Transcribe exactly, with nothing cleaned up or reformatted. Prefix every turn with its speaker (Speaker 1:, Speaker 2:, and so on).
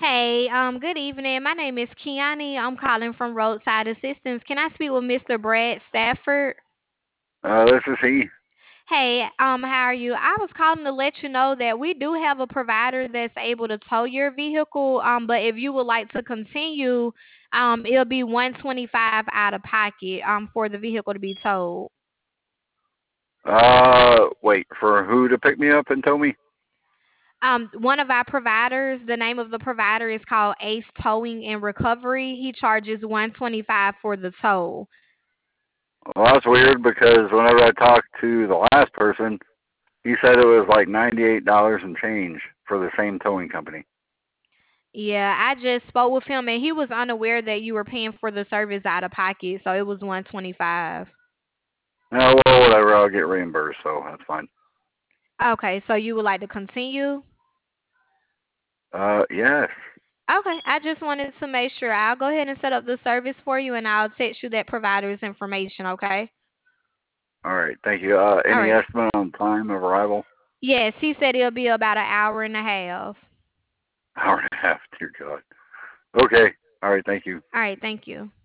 Speaker 1: Hey, um, good evening. My name is Kiani. I'm calling from Roadside Assistance. Can I speak with Mister Brad Stafford?
Speaker 2: Uh, this is he.
Speaker 1: Hey, um, how are you? I was calling to let you know that we do have a provider that's able to tow your vehicle. Um, but if you would like to continue, um, it'll be one twenty five out of pocket, um, for the vehicle to be towed.
Speaker 2: Uh, wait, for who to pick me up and tow me?
Speaker 1: Um, one of our providers, the name of the provider is called Ace Towing and Recovery. He charges one twenty five for the tow.
Speaker 2: Well, that's weird because whenever I talked to the last person, he said it was like ninety-eight dollars and change for the same towing company.
Speaker 1: Yeah, I just spoke with him and he was unaware that you were paying for the service out of pocket, so it was one twenty five.
Speaker 2: No, well, whatever, I'll get reimbursed, so that's fine.
Speaker 1: Okay, so you would like to continue?
Speaker 2: Uh, yes.
Speaker 1: Okay, I just wanted to make sure. I'll go ahead and set up the service for you and I'll text you that provider's information, okay?
Speaker 2: All right, thank you. Uh,
Speaker 1: All
Speaker 2: any
Speaker 1: right.
Speaker 2: estimate on time of arrival?
Speaker 1: Yes, he said it'll be about an hour and a half.
Speaker 2: Hour and a half, dear God. Okay, all right, thank you.
Speaker 1: All right, thank you.